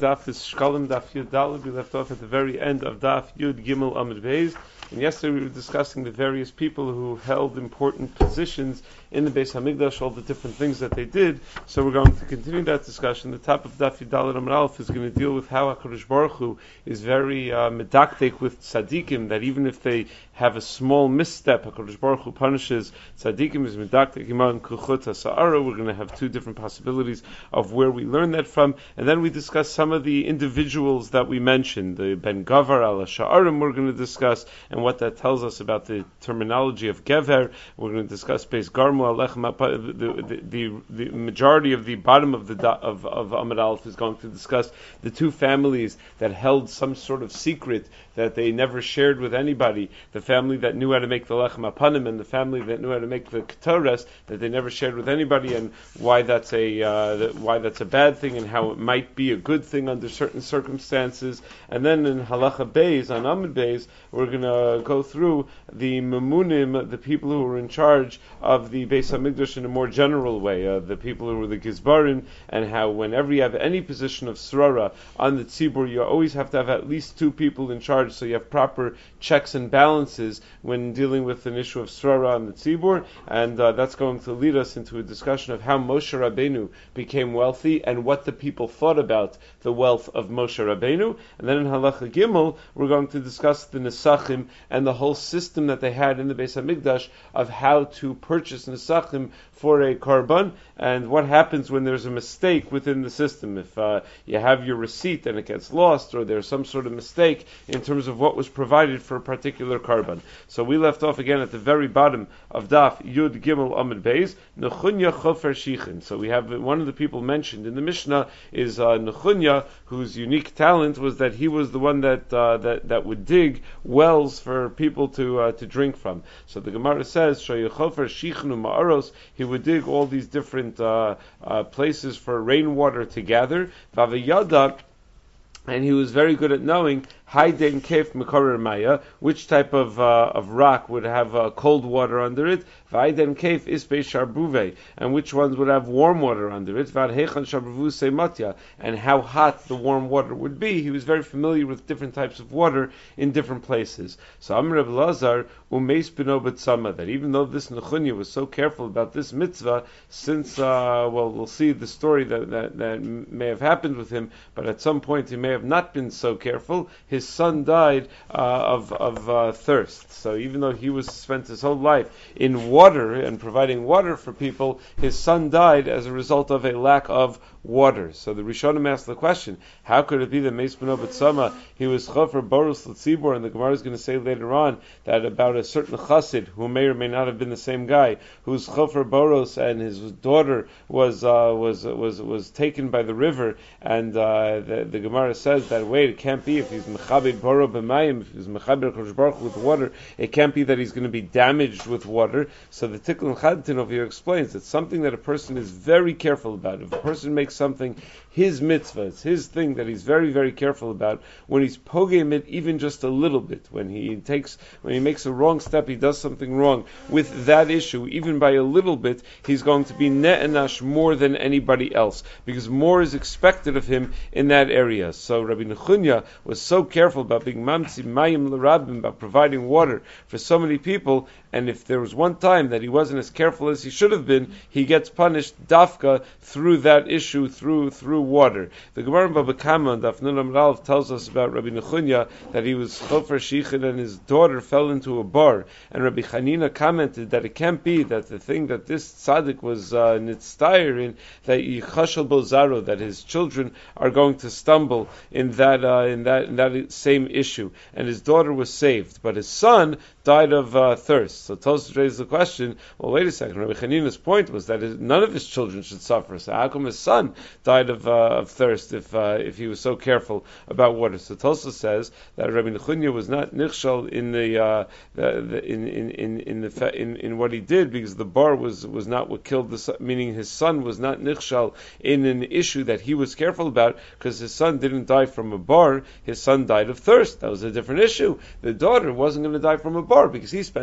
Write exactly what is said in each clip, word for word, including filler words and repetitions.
daf is Shkalim Daf Yud Daled. We left off at the very end of Daf Yud Gimel Amud Beis. And yesterday we were discussing the various people who held important positions in the Beis Hamikdash, all the different things that they did. So we're going to continue that discussion. The top of Daf Yud Daled Amud Aleph is going to deal with how HaKadosh Baruch Hu is very uh, medaktek with tzaddikim, that even if they have a small misstep, HaKadosh Baruch Hu punishes tzaddikim is medaktek iman kuchot ha'sa'ara. We're going to have two different possibilities of where we learn that from. And then we discuss some of the individuals that we mentioned, the Ben Gavar al Sha'arim we're going to discuss, and what that tells us about the terminology of Gever. We're going to discuss Beis Garmu Alechem, the, the, the, the majority of the bottom of the of, of Amud Aleph is going to discuss the two families that held some sort of secret that they never shared with anybody. The family that knew how to make the Lechem Apanim and the family that knew how to make the Ketores that they never shared with anybody, and why that's a uh, that, why that's a bad thing and how it might be a good thing under certain circumstances. And then in Halacha Beis, on Amud Beis, we're going to go through the Memunim, the people who were in charge of the Beis Hamikdash in a more general way, uh, the people who were the Gizbarim, and how whenever you have any position of Srara on the Tzibur, you always have to have at least two people in charge, so you have proper checks and balances when dealing with an issue of Srara on the Tzibur. And uh, that's going to lead us into a discussion of how Moshe Rabbeinu became wealthy and what the people thought about the wealth of Moshe Rabbeinu. And then in Halacha Gimel, we're going to discuss the Nesachim and the whole system that they had in the Beis Hamikdash of how to purchase Nesachim for a Karban, and what happens when there's a mistake within the system. If uh, you have your receipt and it gets lost, or there's some sort of mistake in terms of what was provided for a particular Karban. So we left off again at the very bottom of Daf Yud Gimel Amud Beis, Nechunya Chofer Shichin. So we have one of the people mentioned in the Mishnah is uh, Nechunya, whose unique talent was that he was the one that uh, that that would dig wells for people to uh, to drink from. So the Gemara says, Shoyechofer Shichnu Ma'aros, he would dig all these different uh, uh, places for rainwater to gather. Vavayada, and he was very good at knowing Hayden Kef Mekarer Maya, which type of uh, of rock would have uh, cold water under it. Vayden Kef Ispe Sharbuve, and which ones would have warm water under it. Vadhechan Sharbuvu Sematya, and how hot the warm water would be. He was very familiar with different types of water in different places. So Amr Reb Lazar Umeis Bino B'Tzama, that even though this Nechunya was so careful about this mitzvah, since uh, well we'll see the story that, that that may have happened with him, but at some point he may have not been so careful. His son died uh, of of uh, thirst. So even though he was spent his whole life in water and providing water for people, his son died as a result of a lack of water. So the Rishonim asked the question: how could it be that Meis B'no B'Tzama, he was chofer boros l'tzibur? And the Gemara is going to say later on that about a certain chassid who may or may not have been the same guy, who's chofer boros, and his daughter was uh, was was was taken by the river, and uh, the, the Gemara says that wait, it can't be if he's mechabed boro b'mayim, if he's mechabed Kodesh Baruch with water, it can't be that he's going to be damaged with water. So the Tikkun Chadtin over here explains it's something that a person is very careful about. If a person makes something his mitzvah, it's his thing that he's very, very careful about, when he's pogem it even just a little bit, when he takes, when he makes a wrong step, he does something wrong with that issue, even by a little bit, he's going to be ne'enash more than anybody else, because more is expected of him in that area. So Rabbi Nechunya was so careful about being mamtzi mayim l'rabim, about providing water for so many people, and if there was one time that he wasn't as careful as he should have been, he gets punished dafka through that issue, through through water. The Gemara in Baba Kama, Daf Nun Amud Aleph, tells us about Rabbi Nechunya that he was chofer shichin and his daughter fell into a bar, and Rabbi Chanina commented that it can't be that the thing that this tzaddik was uh, nitztayer in, that yichashal bozaro, that his children are going to stumble in that uh, in that in that same issue, and his daughter was saved, but his son died of uh, thirst. So Tosfos raises the question, well, wait a second, Rabbi Chanina's point was that his, none of his children should suffer, so how come his son died of, uh, of thirst if uh, if he was so careful about water? So Tosfos says that Rabbi Nechunya was not nichshal in the, uh, the, the in in in in, the, in in what he did, because the bar was was not what killed the son, meaning his son was not nichshal in an issue that he was careful about, because his son didn't die from a bar, his son died of thirst. That was a different issue. The daughter wasn't going to die from a bar because he spent his whole life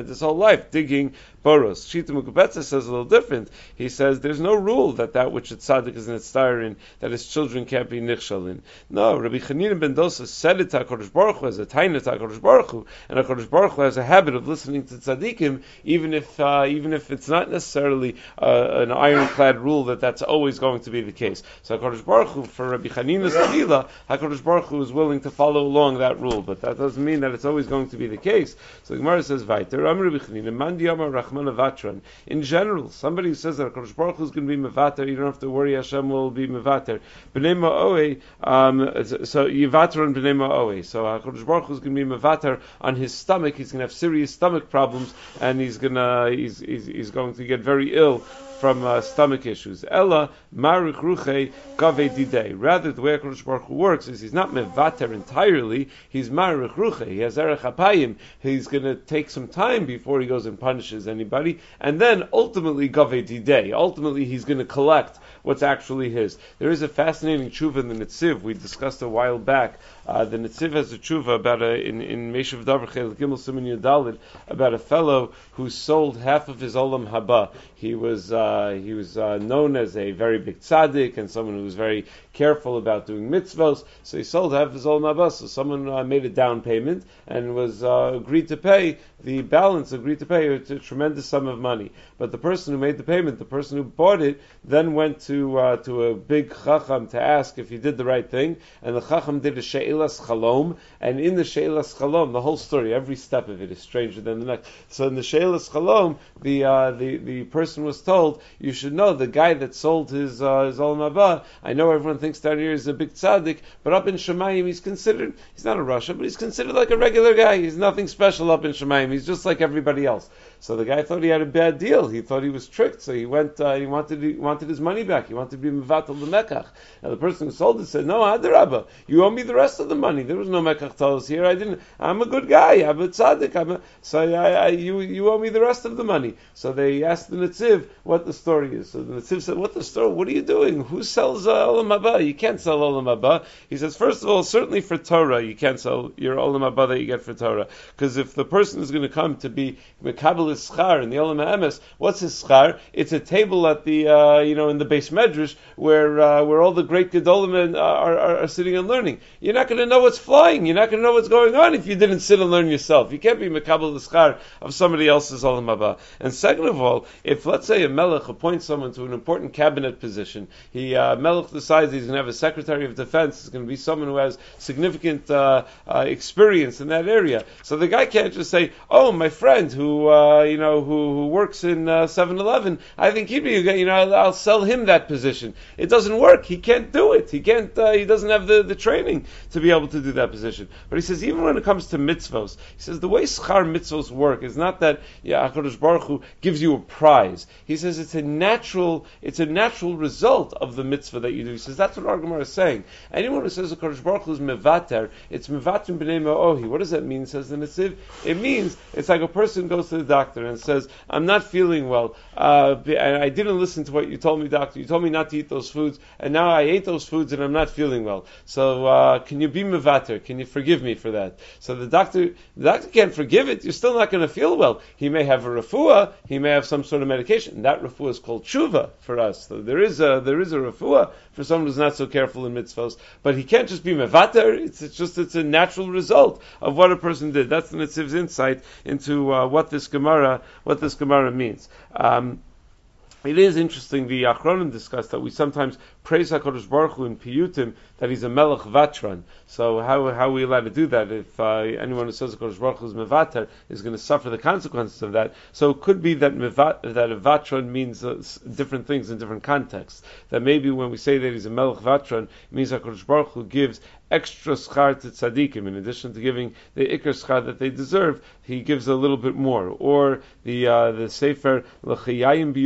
life, digging boros. Shita Mukubetza says a little different. He says there's no rule that that which a tzaddik is nitztair in, that his children can't be nichshal in. No, Rabbi Chanina ben Dosa said it to HaKadosh Baruch Hu as a taina to HaKadosh Baruch Hu, and HaKadosh Baruch Hu has a habit of listening to tzaddikim, even if uh, even if it's not necessarily uh, an ironclad rule that that's always going to be the case. So HaKadosh Baruch Hu, for Rabbi Chanina's tefillah, HaKadosh Baruch Hu is willing to follow along that rule, but that doesn't mean that it's always going to be the case. So the Gemara says, Vaiter, Amar Rabbi Chanina, Man diyamar Rachmana Vatran. In general, somebody who says that HaKadosh Baruch Hu is going to be mevater, you don't have to worry, Hashem will be mevater. B'nei ma'oeh, um, so yivatron b'nei ma'oeh. So HaKadosh Baruch Hu is going to be mevater on his stomach. He's going to have serious stomach problems, and he's going to he's, he's he's going to get very ill from uh, stomach issues. Ella marich ruche gave didei. Rather, the way HaKadosh Baruch Hu works is he's not mevater entirely. He's marich ruche. He has erech hapayim. He's going to take some time before he goes and punishes anybody, and then ultimately gave didei. Ultimately, he's going to collect what's actually his. There is a fascinating tshuva in the Netziv we discussed a while back. Uh, the Netziv has a tshuva about a in in Meshav Davar Chel Gimel Siman Yudalid about a fellow who sold half of his olam haba. He was uh, he was uh, known as a very big tzaddik and someone who was very careful about doing mitzvos. So he sold half his olam haba. So someone uh, made a down payment and was uh, agreed to pay the balance. Agreed to pay a, a tremendous sum of money. But the person who made the payment, the person who bought it, then went to uh, to a big chacham to ask if he did the right thing, and the chacham did a she'ilas chalom, and in the she'ilas chalom, the whole story, every step of it is stranger than the next. So in the she'ilas chalom, the uh, the the person was told, you should know the guy that sold his uh, his olam haba. I know everyone thinks down here is a big tzaddik, but up in Shemayim he's considered, he's not a Rasha, but he's considered like a regular guy. He's nothing special up in Shemayim. He's just like everybody else. So the guy thought he had a bad deal. He thought he was tricked. So he went. Uh, he wanted. He wanted his money back. He wanted to be mevatel the mekach. Now the person who sold it said, "No, Adarabba, you owe me the rest of the money. There was no mekach tolos here. I didn't. I'm a good guy. I'm a tzaddik. I'm a, so I, I, you, you owe me the rest of the money." So they asked the Netziv what the story is. So the Netziv said, "What the story? What are you doing? Who sells uh, olam haba? You can't sell olam haba." He says, first of all, certainly for Torah, you can't sell your olam haba that you get for Torah, because if the person is going to come to be mekabel schar in the olam ha'emes, what's his schar? It's a table at the uh, you know in the base medrash where uh, where all the great gedolim are, are, are sitting and learning. You're not going to know what's flying. You're not going to know what's going on if you didn't sit and learn yourself. You can't be mekabel schar of somebody else's olam haba. And second of all, if let's say a melech appoints someone to an important cabinet position, he uh, melech decides he's going to have a secretary of defense. It's going to be someone who has significant uh, uh, experience in that area. So the guy can't just say, "Oh, my friend who uh, you know who, who works in uh, seven eleven, I think he'd be a guy, you know I'll, I'll sell him that position." It doesn't work. He can't do it. He can't. Uh, he doesn't have the, the training to be able to do that position. But he says even when it comes to mitzvos, he says the way schar mitzvos work is not that yeah, HaKadosh Baruch Hu gives you a prize. He says it's a natural it's a natural result of the mitzvah that you do. He says that's what our Gemara is saying. Anyone who says HaKadosh Baruch Hu is mevater, it's mevater b'nei ma'ohi. What does that mean? Says the Netziv. It means it's like a person goes to the doctor and says, "I'm not feeling well, uh, and I didn't listen to what you told me, doctor. You told me not to eat those foods, and now I ate those foods and I'm not feeling well. So uh, can you be mevater? Can you forgive me for that?" So the doctor, the doctor can't forgive it. You're still not going to feel well. He may have a refuah, he may have some sort of medication. That refuah is called tshuva for us. So there is a there is a refuah for someone who's not so careful in mitzvahs, but he can't just be mevater. It's, it's just it's a natural result of what a person did. That's the Netziv's insight into uh, what this Gemara what this Gemara means. Um, It is interesting, the Achronim discussed that we sometimes praise HaKadosh Baruch Hu in Piyutim that he's a Melech Vatran. So how, how are we allowed to do that if uh, anyone who says HaKadosh Baruch Hu is Mevater is going to suffer the consequences of that? So it could be that mevat, that a Vatran means uh, different things in different contexts. That maybe when we say that he's a Melech Vatran, it means HaKadosh Baruch Hu gives extra schar to tzaddikim. In addition to giving the ikar schar that they deserve, he gives a little bit more. Or the uh, the Sefer L'chayayim B'Yerushalayim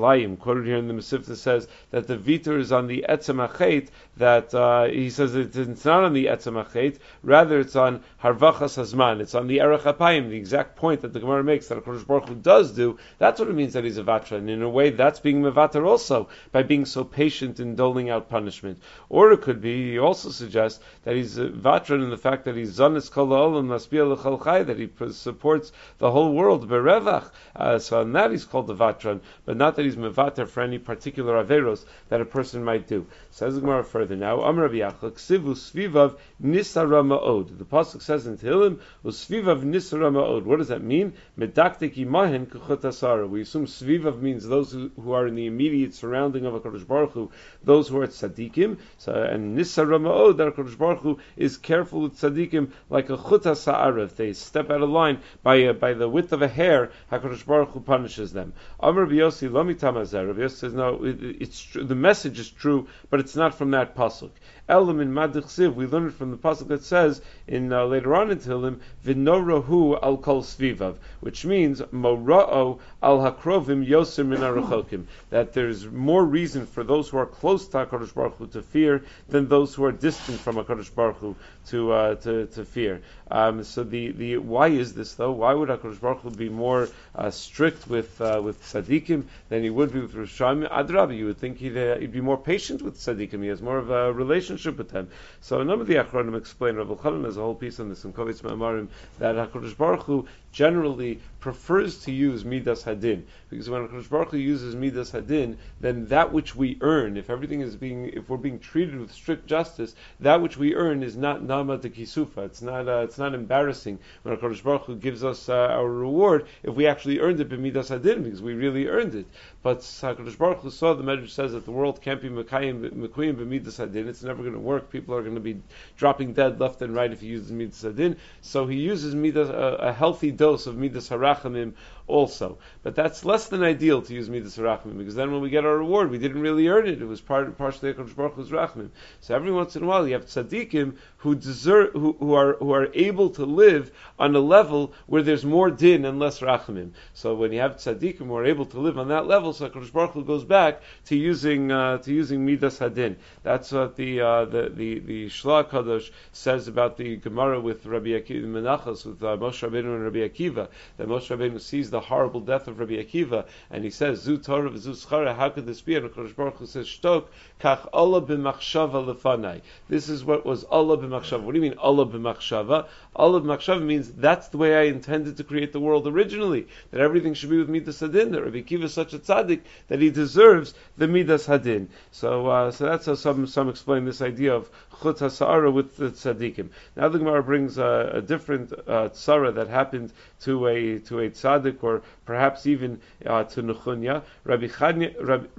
Yerushalayim, quoted here in the Mesivta, says that the vitor is on the etzem achet, that uh, he says that it's not on the etzem achet, rather it's on harvachas hazman, it's on the erech apayim, the exact point that the Gemara makes that HaKadosh Baruch Hu does do. That's what it means that he's a vatra, and in a way that's being mevater also, by being so patient in doling out punishment. Or it could be, he also suggests that he's a vatra in the fact that he's zanis kol ha'olam masbiya l'chol chai, that he supports the whole world berevach. Uh, so on that he's called the vatran, but not that he's mevater for any particular averos that a person might do. Says the Gemara further now, Amar Rabbi Yachla, ksivu svivav nisara ma'od. The pasuk says in Tehillim, usvivav nisara ma'od. What does that mean? Medaktik imahen kuchot asara. We assume svivav means those who, who are in the immediate surrounding of HaKadosh Baruch Hu, those who are tzaddikim. So, and nisara ma'od, that HaKadosh Baruch Hu is careful with tzaddikim like a chut ha'sa'ara. If they step out of line by a, by the width of a hair, HaKadosh Baruch Hu punishes them. Amar Rabbi Yossi lo mitamazeh. Rabbi Yossi says no, it, it's true, the message is true, but it's not from that pasuk. Elam in Madichsiv, we learn it from the pasuk that says in uh, later on in Tehillim, V'norahu al kol svivav, which means Mora'o al hakrovim yoser min arachokim, that there's more reason for those who are close to HaKadosh Baruch Hu to fear than those who are distant from HaKadosh Baruch Hu to uh, to, to fear. Um, so the, the why is this though? Why would HaKadosh Baruch Hu be more uh, strict with uh, with tzaddikim than he would be with Rishayim? Adrabi, you would think he'd, uh, he'd be more patient with tzaddikim. He has more of a relationship with them. So a number of the Achronim explain, Rav Elchanan has a whole piece on this in Kovitz Ma'amarim, that HaKadosh Baruch Hu generally prefers to use Midas Hadin, because when HaKadosh Baruch Hu uses Midas Hadin, then that which we earn, if everything is being, if we're being treated with strict justice, that which we earn is not Nama de Kisufa. It's not, uh, it's not embarrassing when HaKadosh Baruch Hu gives us uh, our reward if we actually earned it b'Midas Hadin, because we really earned it. But HaKadosh Baruch Hu saw, the Medrash says that the world can't be Mekayim Mekuyim b'Midas Hadin. It's never going to work. People are going to be dropping dead left and right if he uses Midas Hadin. So he uses Midas, uh, a healthy dose of Midas Harachamim also. But that's less than ideal to use Midas Harachamim, because then when we get our reward, we didn't really earn it. It was part partially HaKadosh Baruch Hu's Rachamim. So every once in a while you have tzaddikim who deserve, who, who are who are able to live on a level where there's more din and less Rachamim. So when you have tzaddikim who are able to live on that level, so HaKadosh Baruch Hu goes back to using uh, to using Midas Hadin. That's what the uh, the the the Shla Kadosh says about the Gemara with Rabbi Akiva Menachos, with uh, Moshe Rabbeinu and Rabbi Akiva, that Moshe Rabbeinu sees the horrible death of Rabbi Akiva, and he says, Zu Torah v'zu schara, how could this be? And HaKadosh Baruch Hu says, Shtok, kach Allah b'machshava lefanai. This is what was Allah b'machshava. What do you mean Allah b'machshava? Allah b'machshava means that's the way I intended to create the world originally, that everything should be with Midas Hadin, that Rabbi Akiva is such a tzaddik that he deserves the Midas Hadin. So, uh, so that's how some, some explain this idea of Chut HaSa'ara with the tzaddikim. Now the Gemara brings uh, a different uh, tzara that happened to a to a tzaddik, or perhaps even uh, to Nechunya. Rabbi Chagai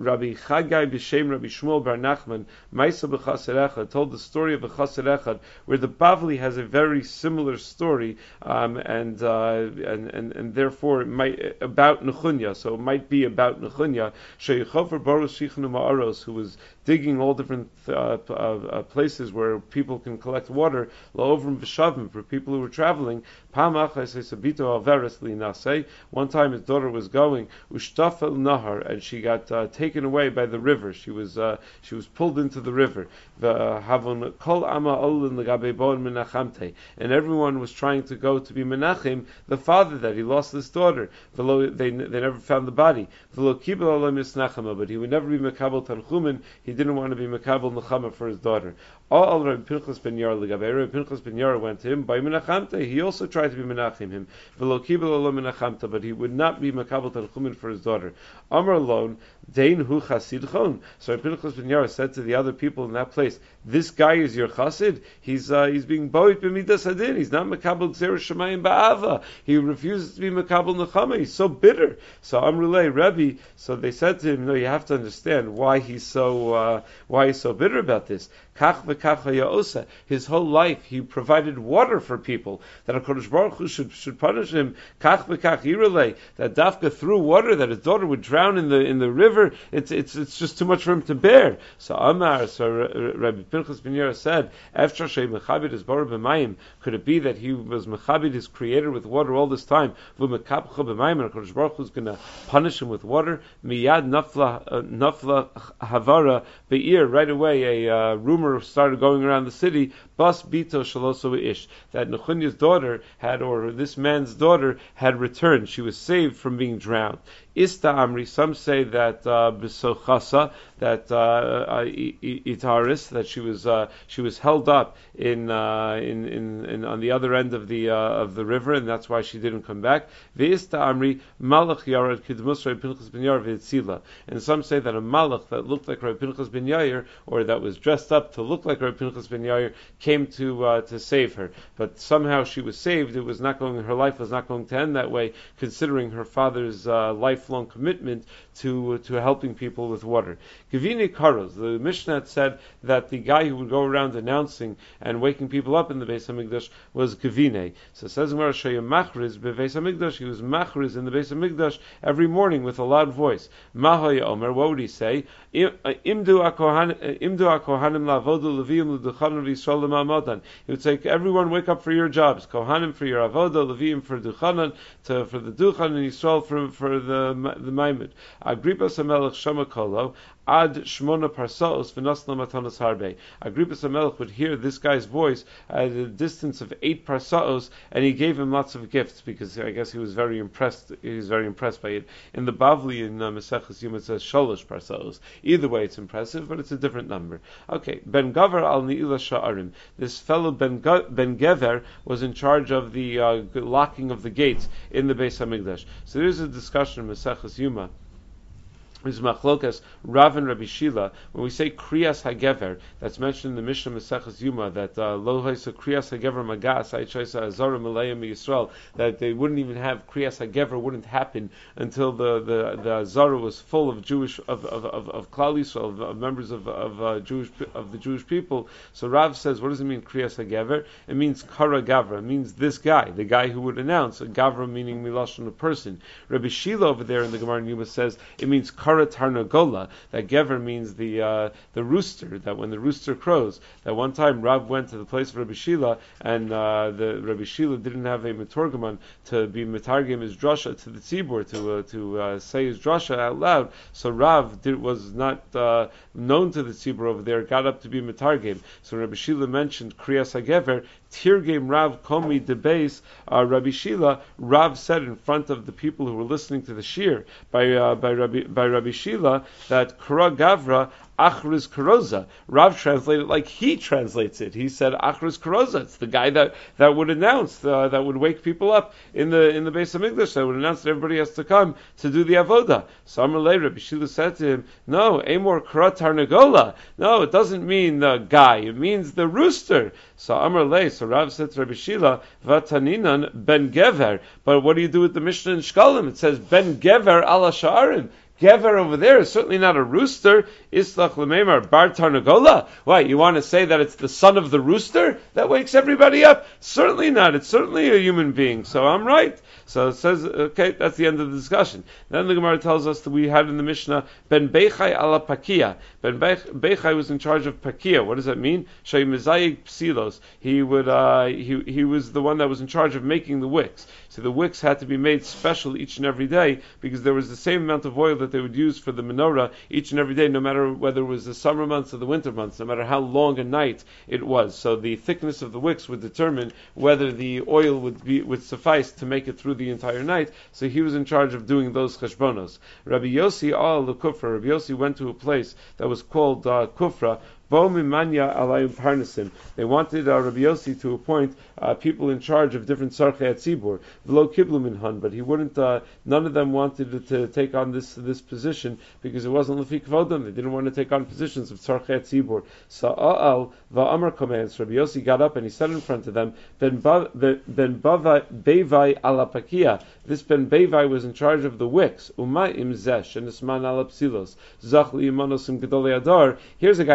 b'shem Rabbi Shmuel bar Nachman Maisa b'Chaser Echad told the story of a Chaser Echad, where the Bavli has a very similar story, um, and, uh, and and and therefore it might about Nechunya. So it might be about Nechunya. Sheyichover Baruch Shichnu Ma'aros, who was digging all different uh, uh, uh, places where people can collect water, la'ovrim v'shavim, for people who were traveling. One time his daughter was going, ushtafel nahar, and she got uh, taken away by the river. She was uh, she was pulled into the river. And everyone was trying to go to be menachim, the father that he lost this daughter. They, they never found the body. But he would never be mekabel tanchumen. He didn't want to be mekabel nechama for his daughter. All Rabbi Pinchas ben Yair legabe. Rabbi Pinchas ben Yair went to him by menachamte. He also tried to be menachim him, but he would not be mekabel tanchumen for his daughter. Amar alone, dein hu chasid chon. So Rabbi Pinchas ben Yair said to the other people in that place, "This guy is your chassid. He's uh, he's being boit b'midas hadin. He's not mekabel gzeir shemayim ba'ava. He refuses to be mekabel nechama. He's so bitter." So Amrulay Rebbe. So they said to him, "No, you have to understand why he's so uh, why he's so bitter about this. Kach v'kach haya'osa. His whole life he provided water for people. That HaKadosh Baruch Hu should, should punish him. Kach v'kach yirelei. That Dafka through water, that his daughter would drown in the in the river. It's it's it's just too much for him to bear. So Amar, so Rabbi Pinchas ben Yair said, Efshar shei mechabed is bar b'mayim. Could it be that he was mechabed his creator with water all this time? V'mekapcha b'mayim, and HaKadosh Baruch Hu is going to punish him with water. Miyad nafla uh, nafla havara be'ir. Right away, a uh, rumor started going around the city. Bas bito shaloso ish. That Nechunya's daughter had, or this man's daughter had returned. She was saved from being drowned. Ista Amri, some say that Bisochasa, uh, that uh, uh, Itaris, that she was uh, she was held up in, uh, in, in in on the other end of the uh, of the river, and that's why she didn't come back. Ve'ista Amri Malach Yarad Kidmus Rabbi Pinchas ben Yair v'Etzila, and some say that a Malach that looked like Rabbi Pinchas ben Yair, or that was dressed up to look like Rabbi Pinchas ben Yair, came to uh, to save her. But somehow she was saved. It was not going. Her life was not going to end that way, considering her father's uh, lifelong commitment to to helping people with water. Gavini Karos, the Mishnah said that the guy who would go around announcing and waking people up in the Beis Hamikdash was Gavine. So it says in Shayim Machriz beVeis Hamikdash, he was Machriz in the Beis Hamikdash every morning with a loud voice. Mahoy Omer, what would he say? Imdu akohanim lavodu leviim l'duchanan v'yisrael l'ma'amodan. He would say, everyone wake up for your jobs. Kohanim for your avoda, leviim for duchanan, to for the duchan, and Yisrael for for the the maimid. Agrippas HaMelech Shama Kolo Ad Shmona Parsaos V'Nosla Matanos Harbe. Agrippas HaMelech would hear this guy's voice at a distance of eight Parsaos, and he gave him lots of gifts because I guess he was very impressed. He was very impressed by it. In the Bavli in uh, Maseches Yuma it says Sholosh Parsaos. Either way, it's impressive, but it's a different number. Okay, Ben Gavar al Ni'ila Sha'arim. This fellow Ben Ga- Ben Gever was in charge of the uh, locking of the gates in the Beis Hamikdash. So there's a discussion in Maseches Yuma. Is machlokas Rav and Rabbi Shila. When we say kriyas hagever, that's mentioned in the Mishnah Maseches Yuma that lo ha'isa kriyas hagever magas ha'ishaisa azara malayim Yisrael, that they wouldn't even have kriyas hagever wouldn't happen until the the the azara was full of Jewish of of of, of Klal Yisrael, of, of members of of uh, Jewish of the Jewish people. So Rav says, what does it mean kriyas hagever? It means kara gavra. It means this guy, the guy who would announce. A gavra meaning milashon, a person. Rabbi Shila over there in the Gemara in Yuma says it means kara Tarnagola, that Gever means the uh, the rooster, that when the rooster crows, that one time Rav went to the place of Rabbi Shila, and uh, the Rabbi Shila didn't have a Metorgaman to be Metargim his drasha to the tzibur, to uh, to uh, say his drasha out loud, so Rav did, was not uh, known to the tzibur over there, got up to be Metargim. So Rabbi Shila mentioned Kriyas HaGever, Tirgim Rav Komi Debase, uh, Rabbi Shila, Rav said in front of the people who were listening to the shir by uh, by Rabbi by Rabbi Shila that Kara Gavra Achriz Karoza. Rav translated like he translates it. He said Achriz Karoza. It's the guy that, that would announce, uh, that would wake people up in the in the Beis Hamikdash, that would announce that everybody has to come to do the avoda. So Amar Lei, Rabbi Shila said to him, no, Amor Kara Tarnagola. No, it doesn't mean the guy. It means the rooster. So Amar Lei, so Rav said to Rabbi Shila, Vataninan Ben Gever. But what do you do with the Mishnah in Shkalim? It says Ben Gever ala Sha'arim. Gever over there is certainly not a rooster. Islach l'meimar bar tarnagola. Why, you want to say that it's the son of the rooster that wakes everybody up? Certainly not. It's certainly a human being. So I'm right. So it says, okay, that's the end of the discussion. Then the Gemara tells us that we had in the Mishnah Ben Beichai ala Pakia. Ben Beichai was in charge of Pakia. What does that mean? Shay Mizayig Psilos. He would, uh, he he was the one that was in charge of making the wicks. So the wicks had to be made special each and every day because there was the same amount of oil that they would use for the menorah each and every day, no matter whether it was the summer months or the winter months, no matter how long a night it was. So the thickness of the wicks would determine whether the oil would be would suffice to make it through the entire night. So he was in charge of doing those cheshbonos. Rabbi Yossi al Kufra. Rabbi Yossi went to a place that was called uh, Kufra. They wanted uh, Rabbi Yossi to appoint uh, people in charge of different sarchei tzibur, v'lo kiblu minhan, but he wouldn't. Uh, none of them wanted to, to take on this this position because it wasn't lefi kvodam. They didn't want to take on positions of sarchei tzibur. Sa'al va'amar commands. Rabbi Yossi got up and he said in front of them, Ben Bevai ala Pakia. This Ben Bevai was in charge of the wicks. Umay im zesh and isman ala psilos. Zach li imanos im gedolei adar. Here's a guy who made wicks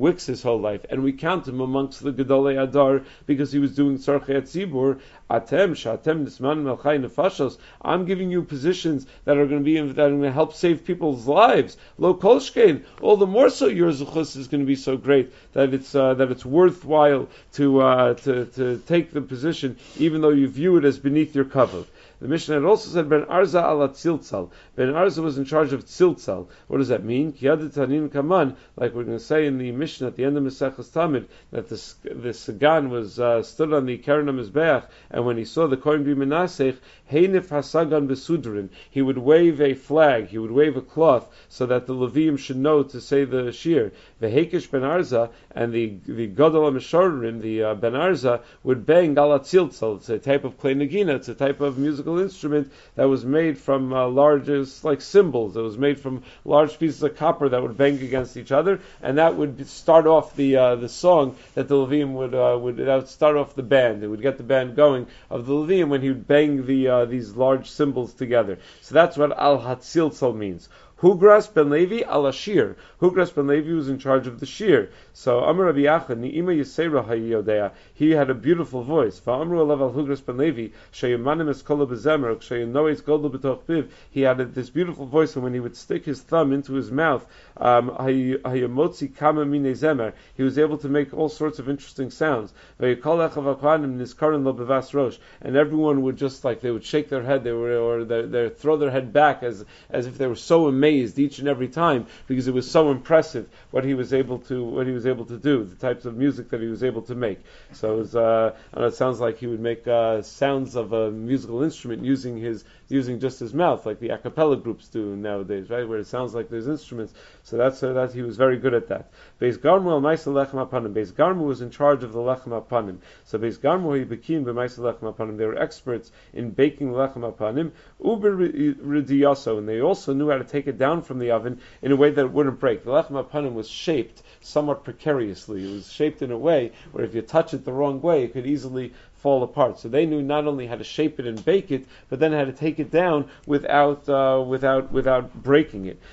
wicks his whole life, and we count him amongst the Gedolei Adar because he was doing Tzarchei Tzibur. Atem shatem nisman melchai nefashos. I'm giving you positions that are going to be that are going to help save people's lives. Lo kolshkein. All the more so, your zuchus is going to be so great that it's uh, that it's worthwhile to uh, to to take the position, even though you view it as beneath your kavod. The Mishnah had also said Ben Arza ala Tziltzal. Ben Arza was in charge of Tziltzal. What does that mean? Kiyad Tanin Kaman, like we're going to say in the Mishnah at the end of Maseches Tamid, that the the Sagan was uh, stood on the Keren HaMizbeach, and when he saw the Kohen B'Menasech, Heinif Hasagan Besudrin, he would wave a flag, he would wave a cloth, so that the Leviim should know to say the Shir. Vehekish Ben Arza, and the the Gadol HaMeshorim, the uh, Ben Arza, would bang ala Tziltzal. It's a type of Klei Nagina, it's a type of musical instrument that was made from uh, large, like cymbals. It was made from large pieces of copper that would bang against each other, and that would start off the uh, the song that the Levium would uh, would that would start off the band. It would get the band going of the Levium when he would bang the uh, these large cymbals together. So that's what Al Hatziltzal means. Hugras ben Levi al Ashir. Hugras ben Levi was in charge of the shir. So Amar Rabbi Yachad Ni'ima Yisera Hayodea. He had a beautiful voice. Va'amru alav al Hugras ben Levi sheyemanim es kol bezemer sheyenois godel b'toch piv. He had this beautiful voice, and when he would stick his thumb into his mouth, um, hayamotzi kama mine zemer, he was able to make all sorts of interesting sounds. Vayikol echav akhanim niskarin lo bevas rosh, and everyone would just like they would shake their head, they were or they they throw their head back as as if they were so amazed. Each and every time, because it was so impressive what he was able to what he was able to do, the types of music that he was able to make. So it was, uh, and it sounds like he would make uh, sounds of a musical instrument using his using just his mouth, like the a cappella groups do nowadays, right? Where it sounds like there's instruments. So that's uh, that he was very good at that. Beis Garmu al Maisa Lechem Apanim. Beis Garmu was in charge of the Lechem Apanim. So Beis Garmu he became the Maisa Lechem Apanim. They were experts in baking Lechem Apanim. Uber Ridiyaso, and they also knew how to take it down from the oven in a way that it wouldn't break. The Lechem Apanim was shaped somewhat precariously. It was shaped in a way where if you touch it the wrong way, it could easily fall apart. So they knew not only how to shape it and bake it, but then how to take it down without uh, without without breaking it.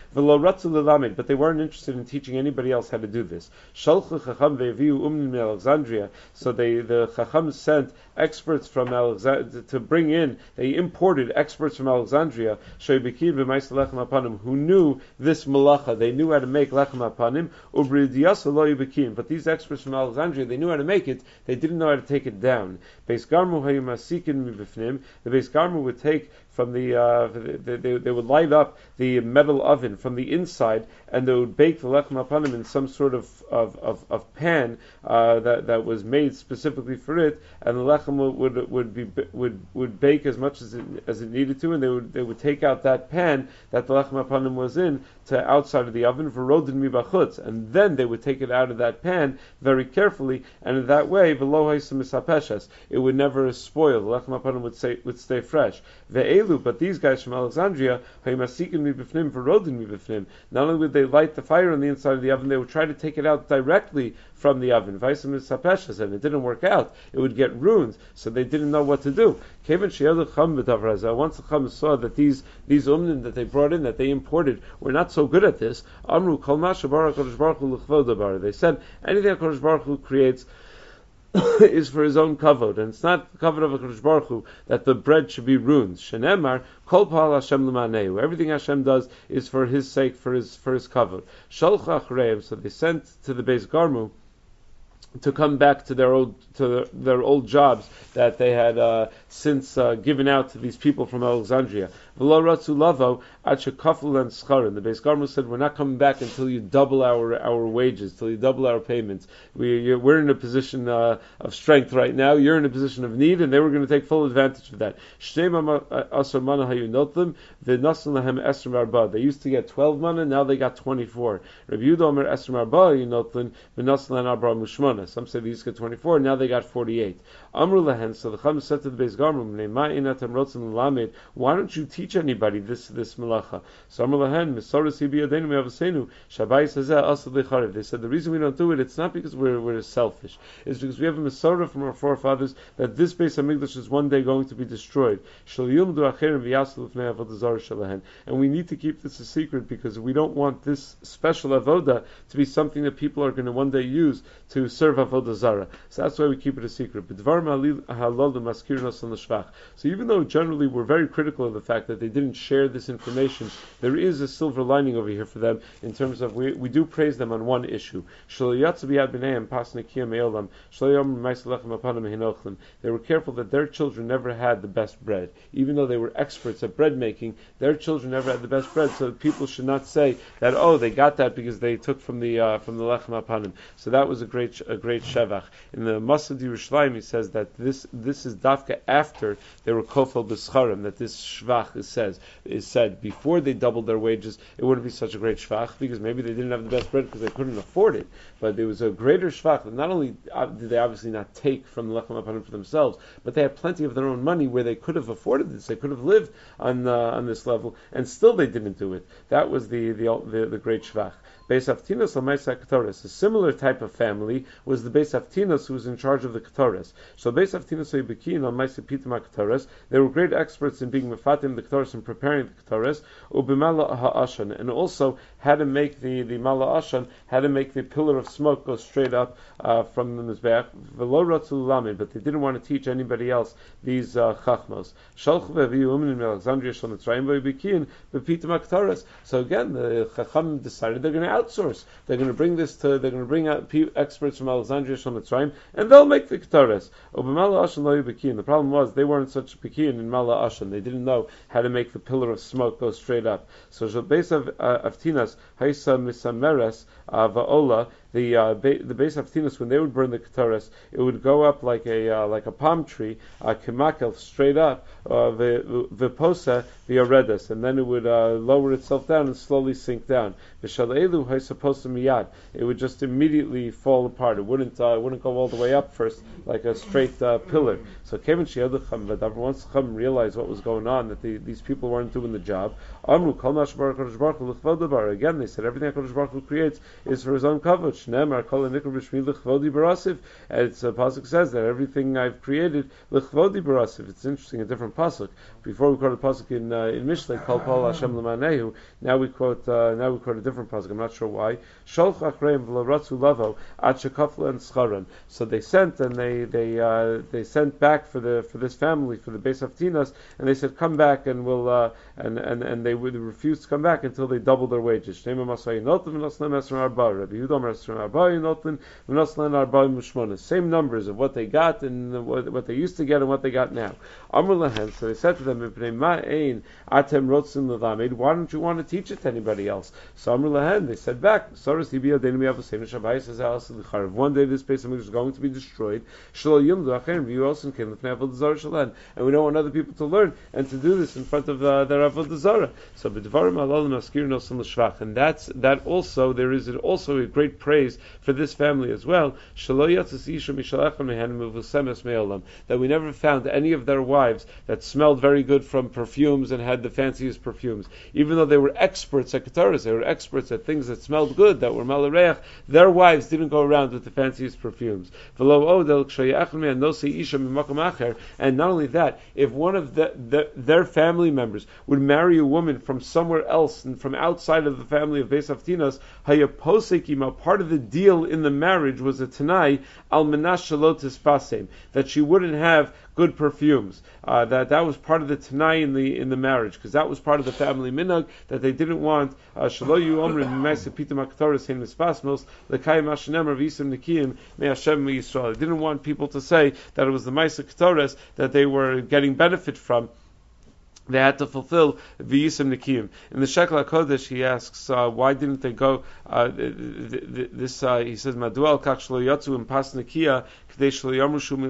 But they weren't interested in teaching anybody else how to do this. Alexandria. So they the Chacham sent experts from Alexandria to bring in. They imported experts from Alexandria who knew this malacha. They knew how to make lechem apanim. But these experts from Alexandria, they knew how to make it. They didn't know how to take it down. Beis Garmu hayumasikin mibifnim. The Beis Garmu would take from the, uh, they, they, they would light up the metal oven from the inside, and they would bake the lechem apanim in some sort of of, of, of pan uh, that that was made specifically for it, and the lechem would would, would be would would bake as much as it, as it needed to, and they would they would take out that pan that the lechem apanim was in to outside of the oven for rodin mibachutz, and then they would take it out of that pan very carefully, and in that way, below ha'isamisapeshas, it would never spoil. The lechem apanim would stay would stay fresh. But these guys from Alexandria, not only would they light the fire on the inside of the oven, they would try to take it out directly from the oven. And it didn't work out. It would get ruined, so they didn't know what to do. Once the Chum saw that these these umnim that they brought in, that they imported, were not so good at this, they said, anything HaKadosh Baruch Hu creates is for his own kavod, and it's not the kavod of HaKadosh Baruch Hu that the bread should be ruined. Shenemar kol pa'al Hashem l'maneu. Everything Hashem does is for His sake, for His for His kavod. Shalcha achreiim. So they sent to the Beis Garmu to come back to their old to their, their old jobs that they had uh, since uh, given out to these people from Alexandria. V'lo ratzu lavo ad shekaflu and scharim. The Beis Garmu said, "We're not coming back until you double our our wages, till you double our payments. We you're, we're in a position uh, of strength right now. You're in a position of need, and they were going to take full advantage of that." They used to get twelve mana, now they got twenty-four. Rabbi Yehuda Omer esrim arba yinotlin v'noslan arba mushmona. Shana. Some say they used to get twenty-four, now they got forty-eight. Amru Lahen, so the Chum said to the Beis Garmim, why don't you teach anybody this this malacha? So Amru Lahen, they said the reason we don't do it, it's not because we're we're selfish, it's because we have a Masorah from our forefathers that this Beis Hamikdash is one day going to be destroyed. And we need to keep this a secret because we don't want this special avoda to be something that people are going to one day use to serve avodah zara. So that's why we keep it a secret. So even though generally we're very critical of the fact that they didn't share this information, there is a silver lining over here for them in terms of we, we do praise them on one issue. They were careful that their children never had the best bread. Even though they were experts at bread making, their children never had the best bread, so people should not say that, oh, they got that because they took from the uh, from the lechem apanim. So that was a great a great shevach. In the Masad Yerushalayim, he says that this this is dafka after they were kofel b'scharim, that this shvach is says is said before they doubled their wages. It wouldn't be such a great shvach because maybe they didn't have the best bread because they couldn't afford it. But there was a greater shvach. Not only did they obviously not take from the lechem apanim for themselves, but they had plenty of their own money where they could have afforded this. They could have lived on uh, on this level, and still they didn't do it. That was the the the, the great shvach. Beis Avtinos l'Maisa Ketores. A similar type of family was the Beis Avtinos who was in charge of the Ketores. So Beis Avtinos Yibekin on Maisa Pitima Ketores. They were great experts in being mefatim the Ketores and preparing the Ketores. Ubimala Ha'ashan, and also how to make the the Mala Ashan, how to make the pillar of smoke go straight up uh, from the mizbeach. V'lo ratzu lamed, but they didn't want to teach anybody else these uh, chachmos. Shalchu v'aviyu umin in Alexandria shel Mitzrayim v'Yibekin b'Pitima Ketores. So again, the Chacham decided they're going to outsource. They're going to bring this to. They're going to bring out experts from Alexandria Shel Mitzrayim, and they'll make the Ketores. The problem was they weren't such pekin in Mala Ashan. They didn't know how to make the pillar of smoke go straight up. So Beis Avtinas Haisa Misameres Va'ola. The uh, ba- the Beis Avtinas, when they would burn the Ketores, it would go up like a uh, like a palm tree, uh, kemakel, straight up, v'posa v'yaredes, and then it would uh, lower itself down and slowly sink down. V'shalelu ha'saposa miyad, it would just immediately fall apart. It wouldn't uh, it wouldn't go all the way up first like a straight uh, pillar. So Kevin Shiyad Chum, but once Chum realized what was going on, that the, these people weren't doing the job. Amru Kol Mash Baruch Kodesh Baruch Hu L'Chvodabar. Again, they said everything Kodesh Baruch Hu creates is for His own kavod. Shneimar Kol Nikra B'Shmi L'Chvodi Barasiv. It's a pasuk says that everything I've created L'Chvodi Barasiv. It's interesting, a different pasuk. Before we quote a pasuk in uh, in Mishlei Kol Pal Hashem L'Manehu. Now we quote uh, now we quote a different pasuk. I'm not sure why. Sholch Achreim V'Lo Ratzu Lavo Ad Shekafla and Scharan. So they sent and they they uh, they sent back for the for this family, for the Beis Avtinas, and they said, come back and we'll uh, and, and and they would refuse to come back until they doubled their wages. Same numbers of what they got and what, what they used to get and what they got now. So they said to them, why don't you want to teach it to anybody else? So they said back, if one day this place is going to be destroyed, and we don't want other people to learn and to do this in front of uh, their avodah zara. So and that's that also there is also a great praise for this family as well. That we never found any of their wives that smelled very good from perfumes and had the fanciest perfumes. Even though they were experts at Ketores, they were experts at things that smelled good, that were malareach, their wives didn't go around with the fanciest perfumes. And not only that, if one of the, the, their family members would marry a woman from somewhere else and from outside of the family of Beis Avtinas, hayaposekima, part of the deal in the marriage was a tanai al menash shalotis pasem, that she wouldn't have good perfumes. Uh, that that was part of the tanai in the in the marriage, because that was part of the family minhag that they didn't want. Shalo yu omrim ma'aseh pitam haktoras hein mispasmos lekayim ashenemar v'yisem nikiyim me'ashem me'Yisrael. They didn't want people to say that it was the ma'aseh ketores that they were getting benefit from. They had to fulfill v'yisem nikiyim. In the Shekel HaKodesh, he asks, uh, why didn't they go? Uh, this uh, he says, "Madual kach shlo yatzu impas nikiya Why is it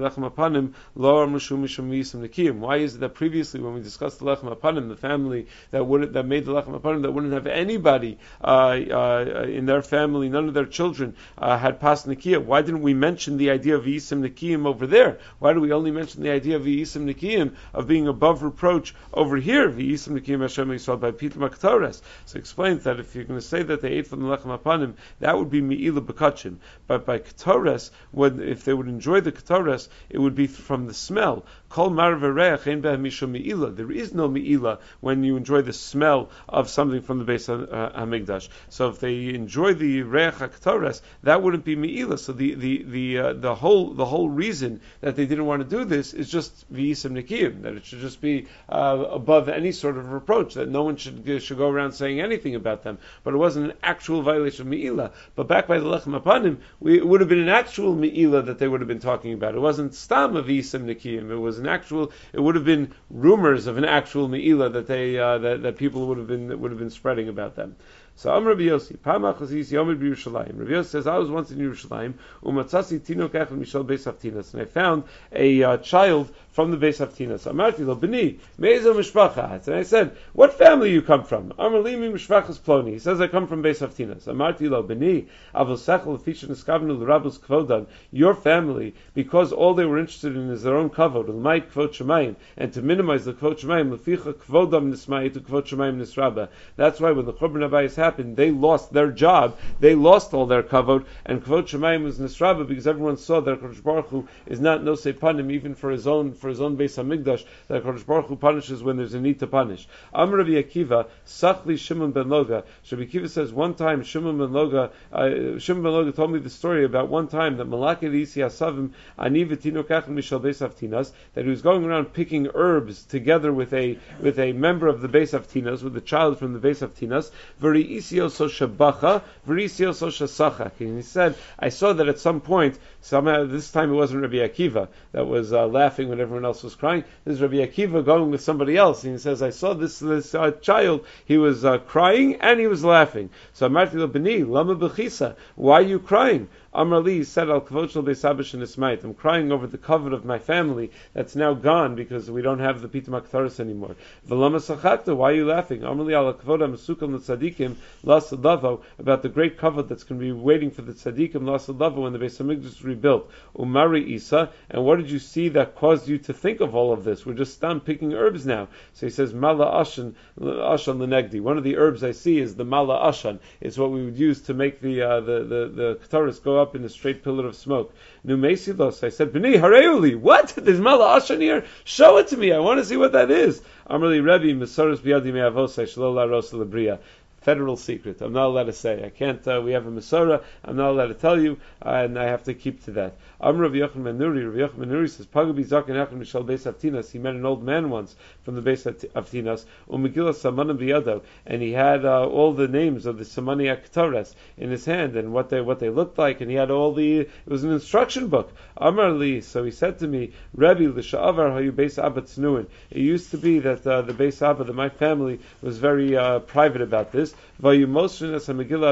that previously, when we discussed the lechem apanim, the family that would that made the lechem apanim that wouldn't have anybody uh, uh, in their family, none of their children uh, had pas nikia? Why didn't we mention the idea of yisim nikiyim over there? Why do we only mention the idea of yisim nikiyim, of being above reproach over here? Yisim nikiyim Hashem Yisrael by Peter Maktares. So it explains that if you're going to say that they ate from the lechem apanim, that would be me'ila b'kachim. But by ketores, when if they would enjoy the ketores, it would be from the smell. Kol mar v'reach ein behem mishum me'ila. There is no me'ila when you enjoy the smell of something from the Beis Hamikdash. So if they enjoy the reach ketores, that wouldn't be me'ila. So the the the uh, the whole the whole reason that they didn't want to do this is just v'yisim nikiyim, that it should just be uh, above any sort of reproach, that no one should should go around saying anything about them. But it wasn't an actual violation of me'ila. But back by the lechem apanim, we, it would have been an actual me'ila that they would have been talking about. It wasn't stam of v'yisim nikiyim. It was an actual. It would have been rumors of an actual me'ila that they uh, that, that people would have been would have been spreading about them. So Am Rabbi Yossi, Pamach Chazis Yomid B'Yerushalayim. Rabbi Yossi says, I was once in Yerushalayim, Umatzasi Tinok Echad Mishal Beis Haftinas, and I found a uh, child from the Beis Haftinas. Amarti lo B'ni Me'ezo Mishpacha, and I said, what family you come from? Amar Limi Mishpachas Ploni. He says, I come from Beis Haftinas. Amarti lo B'ni Avol Sechel Fishin Eskavnu L'Rabus Kvodan. Your family, because all they were interested in is their own kavod, L'mayit Kvod Shemayim, and to minimize the Kvod Shemayim, L'ficha Kvodam Nismayit to Kvod Shemayim Nisraba. That's why when the Churban Abayis happened, they lost their job, they lost all their kavod, and Kvod Shemayim was Nisraba, because everyone saw that Kodesh Baruch Hu is not Nosei Panim, even for his own for his own Beis Hamikdash, that Kodesh Baruch Hu punishes when there's a need to punish. Amar Rabbi Akiva, Sachli Shimon ben Loga. So Rabbi Akiva says, one time Shimon ben Loga, uh, Shimon ben Loga told me the story about one time that Malaki Isi Asavim Ani V'Tino Kachim Mishal Beis Haftinas, that he was going around picking herbs together with a with a member of the Beis Haftinas, with a child from the Beis Haftinas. Very Isio So Shabacha, very Isio So Shasachak. And he said, I saw that at some point, somehow this time it wasn't Rabbi Akiva that was uh, laughing when everyone else was crying. This is Rabbi Akiva going with somebody else, and he says, I saw this this uh, child. He was uh, crying and he was laughing. So Amarti lo B'ni Lama B'chisa. Why are you crying? Amar Li said, Al Kavod Shel Beis Abash and Ismait. I'm crying over the kavod of my family that's now gone because we don't have the Pitam HaKtaros anymore. V'lama Sachakta, why are you laughing? Amar Li Al Kavod HaMesukam L'Tzadikim L'Asad Lavo, about the great kavod that's going to be waiting for the Tzadikim L'Asad Lavo when the Beis Hamikdash is rebuilt. Umari Isa, and what did you see that caused you to think of all of this? We're just done picking herbs now. So he says, Mala Ashan, Ashan L'Negdi. One of the herbs I see is the Mala Ashan. It's what we would use to make the uh, the the, the Ktaris go up in a straight pillar of smoke. Numesilos, I said, B'nei Hareuli, what? There's Mala Ashan here? Show it to me, I want to see what that is. Amrli Rebbe, Mesoros B'yadi Me'avosai, Shelo La Rosa Labria. Federal secret. I'm not allowed to say. I can't. Uh, we have a Masorah. I'm not allowed to tell you, uh, and I have to keep to that. Amr Rav Yochanan ben Nuri. Rav Yochanan ben Nuri says, "Pagabi zaken hachem mishal beis Haftinas." He met an old man once from the beis Haftinas. Umegillah samanim biyado, and he had uh, all the names of the Samani Aktares in his hand and what they what they looked like, and he had all the. It was an instruction book. Amar li. So he said to me, Rebbe l'sha'avar hayu beis Abba tznuin. It used to be that uh, the beis Abba, that my family was very uh, private about this. And they would share this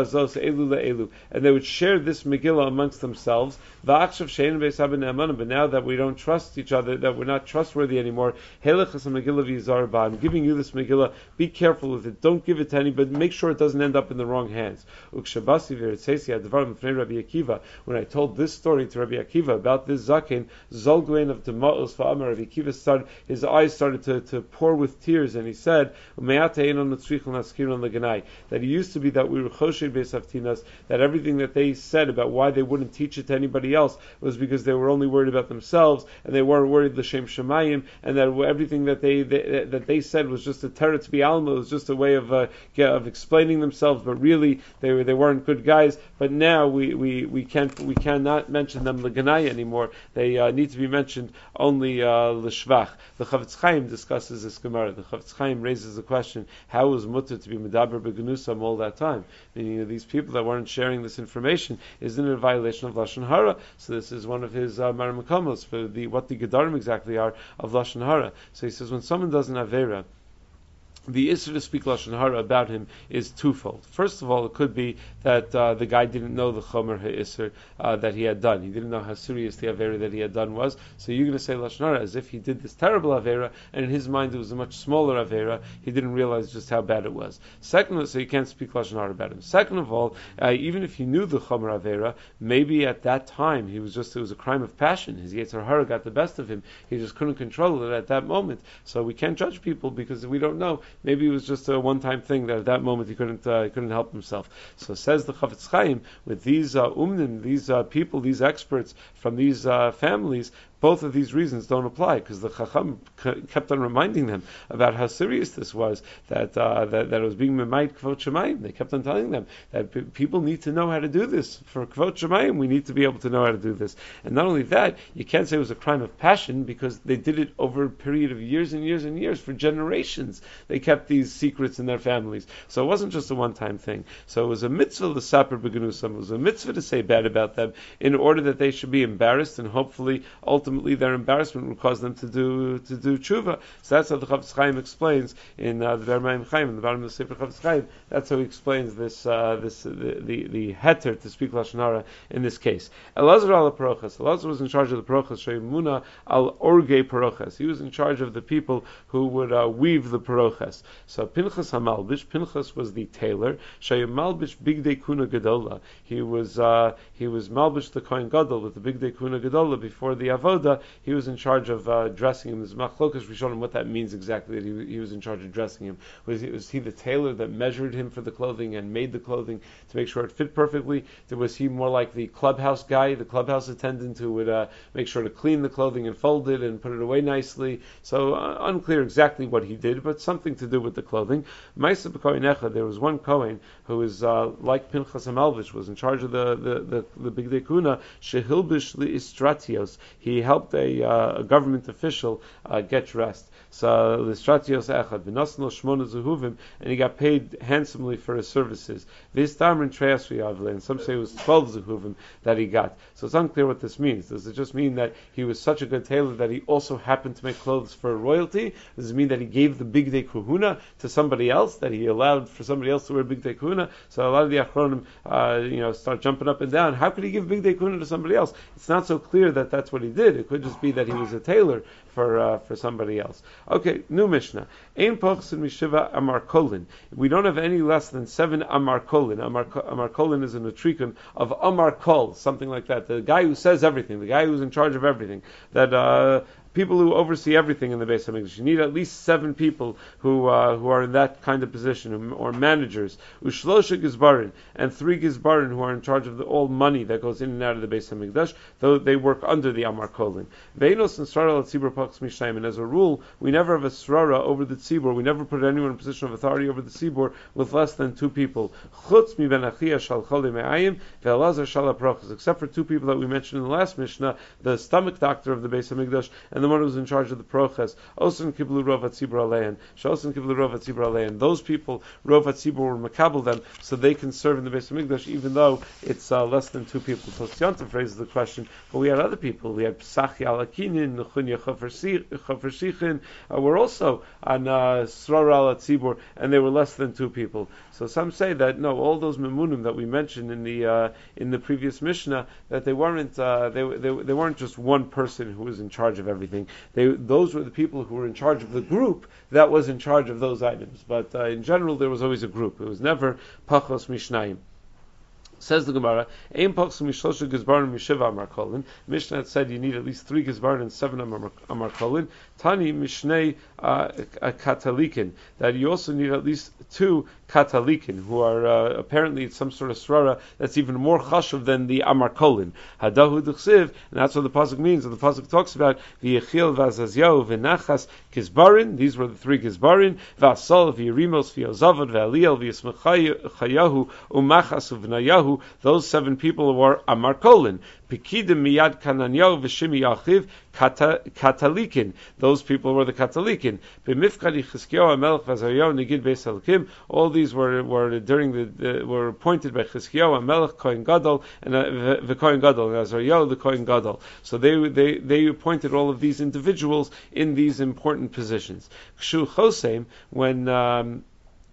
Megillah amongst themselves. But now that we don't trust each other, that we're not trustworthy anymore, I'm giving you this Megillah. Be careful with it. Don't give it to anybody. Make sure it doesn't end up in the wrong hands. When I told this story to Rabbi Akiva about this Zaken, Zolguen of Dema'os Fa'amar, Rabbi Akiva started, his eyes started to, to pour with tears, and he said, that it used to be that we were Choshed Beis Haftinas, that everything that they said about why they wouldn't teach it to anybody else was because they were only worried about themselves, and they weren't worried l'shem shemayim, and that everything that they, they that they said was just a teretz bi'alma, was just a way of uh, of explaining themselves, but really they were they weren't good guys. But now we, we, we can't we cannot mention them l'ganai anymore. They uh, need to be mentioned only uh, l'shvach. The Chavetz Chaim discusses this Gemara. The Chavetz Chaim raises the question: how was mutter to be medaber begenusam all that time? Meaning that these people that weren't sharing this information, isn't it a violation of lashon hara? So this is one of his uh, maramakamas for the what the gedarim exactly are of lashon hara. So he says when someone does an avera, the issue to speak lashon hara about him is twofold. First of all, it could be that uh, the guy didn't know the chomer ha'isser uh, that he had done. He didn't know how serious the avera that he had done was. So you're going to say lashon hara as if he did this terrible avera, and in his mind it was a much smaller avera. He didn't realize just how bad it was. Second, so you can't speak lashon hara about him. Second of all, uh, even if he knew the chomer avera, maybe at that time he was just it was a crime of passion. His yetzer hara got the best of him. He just couldn't control it at that moment. So we can't judge people because we don't know. Maybe it was just a one-time thing that at that moment he couldn't uh, he couldn't help himself. So says the Chafetz Chaim, with these uh, umnim, these uh, people, these experts from these uh, families, both of these reasons don't apply because the Chacham kept on reminding them about how serious this was, that uh, that, that it was being memayit kvot shemayim. They kept on telling them that p- people need to know how to do this. For kvot shemayim, we need to be able to know how to do this. And not only that, you can't say it was a crime of passion because they did it over a period of years and years and years, for generations. They kept these secrets in their families. So it wasn't just a one-time thing. So it was a mitzvah to saper begenusam. It was a mitzvah to say bad about them in order that they should be embarrassed, and hopefully, ultimately, their embarrassment will cause them to do to do tshuva. So that's how the Chafetz Chaim explains in uh, the Bermayim Chaim, in the bottom of the Sefer Chafetz Chaim. That's how he explains this uh, this uh, the, the the heter to speak lashon hara in this case. Elazar al parochas. Elazar was in charge of the parochas. Sheimuna al orge parochas. He was in charge of the people who would uh, weave the parochas. So Pinchas Hamalbish. Pinchas was the tailor. Sheyim Malbish bigdei kuna gedola. He was uh, he was Malbish the Kohen Gadol with the bigdei kuna gedola before the avoda. He was in charge of uh, dressing him. There's machlokas rishonim what that means exactly, that he, he was in charge of dressing him. Was he, was he the tailor that measured him for the clothing and made the clothing to make sure it fit perfectly? Was he more like the clubhouse guy, the clubhouse attendant who would uh, make sure to clean the clothing and fold it and put it away nicely? So uh, unclear exactly what he did, but something to do with the clothing. Ma'aseh b'Kohen Echad, there was one Kohen who was uh, like Pinchas Hamalvish, was in charge of the the the, the bigdei kuna, shehilbish liistratios. He helped a, uh, a government official uh, get dressed. So listratios echad v'nosno shmona zuhuvim, and he got paid handsomely for his services. V'istamrin treas v'yavle, and some say it was twelve zuhuvim that he got. So it's unclear what this means. Does it just mean that he was such a good tailor that he also happened to make clothes for royalty? Does it mean that he gave the bigdei kahuna to somebody else, that he allowed for somebody else to wear bigdei kahuna? So a lot of the achronim, uh, you know, start jumping up and down. How could he give bigdei kahuna to somebody else? It's not so clear that that's what he did. It could just be that he was a tailor for uh, for somebody else. Okay, new Mishnah. Ein pochsin mishiva amar kolin. We don't have any less than seven amar kolin. Amar, amar kolin is a nutrikon of amar kol, something like that. The guy who says everything, the guy who's in charge of everything. That uh, people who oversee everything in the Beis Hamikdash. You need at least seven people who uh, who are in that kind of position, or managers. Ushlosha gizbarin, and three gizbarin who are in charge of the, all money that goes in and out of the Beis Hamikdash, though they work under the Amar Kolin. Veinos and Srara al Tzibur Pachs Mishayim, and as a rule, we never have a Srara over the Tzibur. We never put anyone in a position of authority over the Tzibur with less than two people. Chutz mi ben Achia shal choli me'ayim ve'elazar shal haprochas, except for two people that we mentioned in the last Mishnah, the stomach doctor of the Beis Hamikdash and the one who was in charge of the proches. Osen kiblu rov hatzibur alein. Shosen kiblu rov hatzibur alein. Those people, rov hatzibur, were makabel them, so they can serve in the Beis Hamikdash, even though it's uh, less than two people. So Tzyantav raises the question, but we had other people. We had Psachi Alakinin, Nechunya Chafershichin, uh, were also on uh, Srara al Tzibur, and they were less than two people. So some say that no, all those memunim that we mentioned in the uh, in the previous Mishnah, that they weren't uh, they, they they weren't just one person who was in charge of everything. They those were the people who were in charge of the group that was in charge of those items. But uh, in general, there was always a group. It was never pachos mishnayim. Says the Gemara, Ein pachos mishlosha gizbarim mishiva amar kolin. Mishnah had said you need at least three gizbarim and seven amar, amar kolin. Tani mishnei uh, katalikin, that you also need at least two katalikin, who are uh, apparently it's some sort of srara that's even more chashuv than the amar kolin. Hadahu d'chsiv, and that's what the pasuk means. And the pasuk talks about v'yechiel v'azazyahu v'nachas gizbarin. These were the three gizbarin. V'asol v'yerimos v'yozavad v'aliel v'yismechayahu umachas uvnayahu Hayu, those seven people were Amarkolin. Pikidim miyad Kananyahu v'Shimi Yachiv Katalikin. Those people were the Katalikin. B'mifkad Chizkiyahu Melech v'Azaryahu Negid Beis Elokim. All these were were during the, the were appointed by Chizkiyahu Melech Kohen Gadol and uh, the Kohen Gadol and Azaryahu the Kohen Gadol. So they they they appointed all of these individuals in these important positions. Kshu Chosem, when um,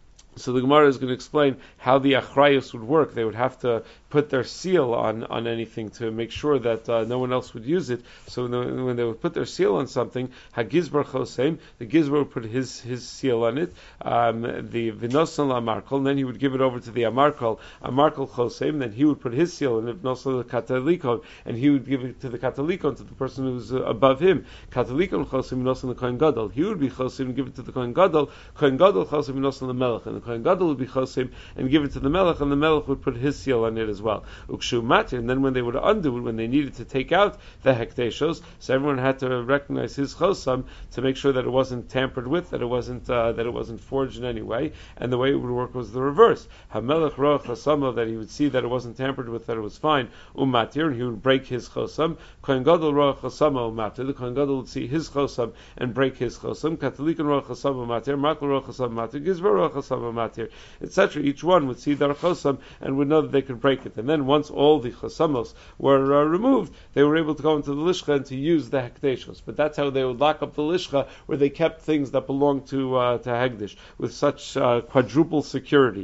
so the Gemara is going to explain how the achrayus would work. They would have to put their seal on, on anything to make sure that uh, no one else would use it. So when, when they would put their seal on something, Hagizbar Chosem, the Gizbar would put his his seal on it. Um, the Vinosan Amarkol, and then he would give it over to the Amarkol, Amarkol Chosem, then he would put his seal on it, Vinosan the Katalikon, and he would give it to the Katalikon, to the person who's uh, above him. Katalikon Chosem, Vinosan the Kohen Gadol. He would be Chosem and give it to the Kohen Gadol. Kohen Gadol Chosem, Vinosan the Melech, and the Kohen Gadol would be Chosem and give it to the Melech, and the Melech would put his seal on it as well. Ukshu matir, and then when they would undo it, when they needed to take out the hekdeshos, so everyone had to recognize his chosam to make sure that it wasn't tampered with, that it wasn't uh, that it wasn't forged in any way. And the way it would work was the reverse. Hamelech roach chosama, that he would see that it wasn't tampered with, that it was fine. Umatir, and he would break his chosam. Kohen gadol roach chosama umatir. The kohen gadol would see his chosam and break his chosam. Katolikan roach chosama umatir. Makol roach chosama umatir. Gizbar roach chosama umatir. et cetera. Each one would see their chosam and would know that they could break it. And then once all the chosamos were uh, removed, they were able to go into the lishcha and to use the hekdeshos. But that's how they would lock up the lishcha, where they kept things that belonged to uh, to hekdesh with such uh, quadruple security.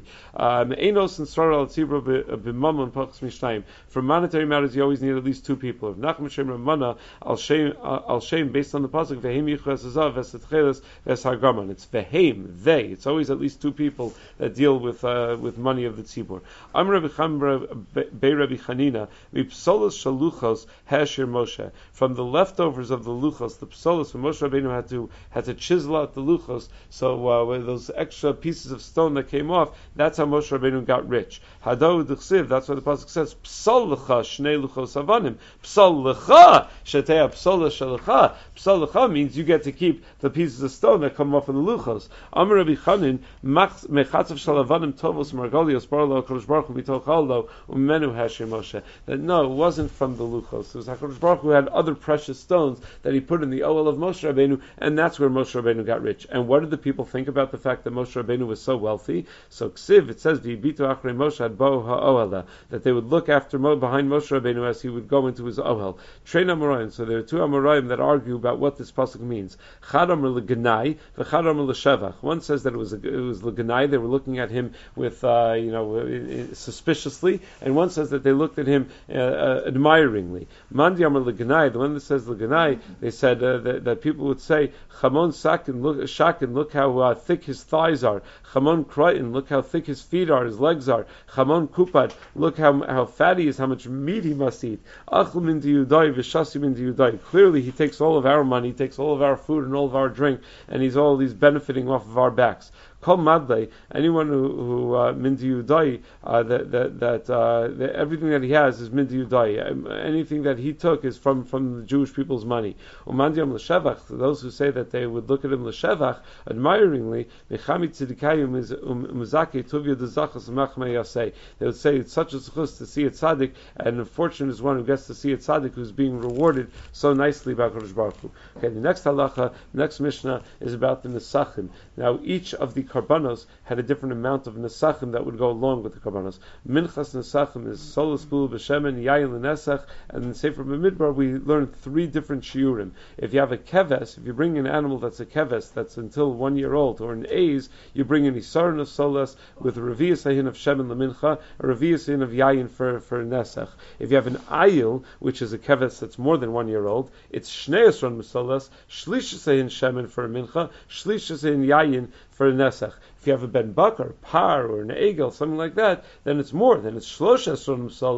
Einos and Srar al Tzibra b'mamon pachs mishnayim. For monetary matters, you always need at least two people. If Nachman Shem Ramana al Shem al Shem, based on the pasuk v'heim yichras azav v'setcheles v'shargaman. It's v'heim, they. It's always at least two people that deal with uh, with money of the tzibur. Am Rabbi Chambra Bei Rabbi Chanina mipsolos shaluchos hashir Moshe. From the leftovers of the luchos, the psolos, when Moshe Rabbeinu had to had to chisel out the luchos, so uh, with those extra pieces of stone that came off, that's how Moshe Rabbeinu got rich. Hadav d'chsiv, that's why the pasuk says psal lecha shnei luchos avanim. Psal lecha shetea psola shalecha. Psal lecha means you get to keep the pieces of stone that come off of the luchos. Amar Rabbi Chanin mechatzav shalavanim tovos margolios barlo Hakadosh Baruch Hu mitochallo umenu hashir Moshe. That no, it wasn't from the luchos. It was Hakadosh Baruch Hu had other precious stones that he put in the oil of Moshe Rabbeinu, and that's where Moshe Rabbeinu got rich. And what did the people think about the fact that Moshe Rabbeinu was so wealthy? So Ksiv, it says v'yibitu achrei Moshe ad bo ha'ohela, that they would look after Mo, behind Moshe Rabbeinu as he would go into his ohel. Trein Amoraim. So there are two Amoraim that argue about what this pasuk means. Chad Amar l'ganai, v'chad Amar l'shevach. One says that it was a, it was l'ganai. They were looking at him with uh, you know suspiciously, and one says that they looked at him uh, uh, admiringly. Mandi Amar l'ganai. The one that says l'ganai, they said uh, that, that people would say Chamon Sakin, look Shakin, look how uh, thick his thighs are. Chamon Kraitin, look how thick his feet are, his legs are. Chamon Kupad, look how how fat he is, how much meat he must eat. Achlim into Yudai, Vishasim into Yudai. Clearly, he takes all of our money, he takes all of our food and all of our drink, and he's all he's benefiting off of our backs. Kol madle, anyone who who uh, minti yudai, uh, that that that, uh, that everything that he has is minti yudai. Anything that he took is from, from the Jewish people's money. Umandiam l'shevach, those who say that they would look at him l'shevach admiringly, mechami tzidikayim is umzaki tuvya dezachas machmei yasei. They would say it's such a zechus to see a tzaddik, and the fortune is one who gets to see a tzaddik who's being rewarded so nicely by Hakadosh Baruch Hu. Okay, the next halacha, the next mishnah is about the nesachim. Now each of the karbanos had a different amount of nesachim that would go along with the karbanos. Minchas nesachim is solos bul b'shemen yayin l'nesach, and in Sefer B'midbar we learn three different shiurim. If you have a keves, if you bring an animal that's a keves that's until one year old, or an aiz, you bring an isaron of solas with a revius ahin of shemen l'mincha, a revius ahin of yayin for for nesach. If you have an ayil, which is a keves that's more than one year old, it's shnei isaron solas, shlishas ahin shemen for a mincha, shlishas ahin yayin for a nesach. If you have a ben bakar, par, or an egel, something like that, then it's more. Then it's shlosha esronim solas,